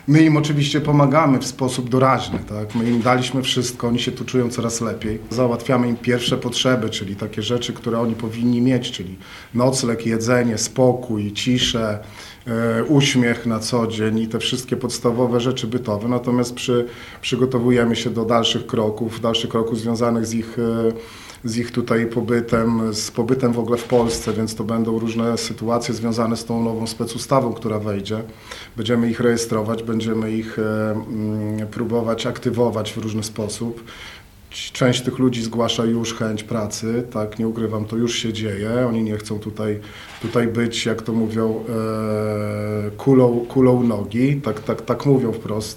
My im oczywiście pomagamy w sposób doraźny, tak? My im daliśmy wszystko, oni się tu czują coraz lepiej. Załatwiamy im pierwsze potrzeby, czyli takie rzeczy, które oni powinni mieć, czyli nocleg, jedzenie, spokój, ciszę, uśmiech na co dzień i te wszystkie podstawowe rzeczy bytowe. Natomiast przygotowujemy się do dalszych kroków związanych z ich tutaj pobytem, z pobytem w ogóle w Polsce, więc to będą różne sytuacje związane z tą nową specustawą, która wejdzie. Będziemy ich rejestrować, będziemy ich próbować aktywować w różny sposób. Część tych ludzi zgłasza już chęć pracy, tak, nie ukrywam, to już się dzieje. Oni nie chcą tutaj być, jak to mówią, kulą nogi, tak mówią wprost.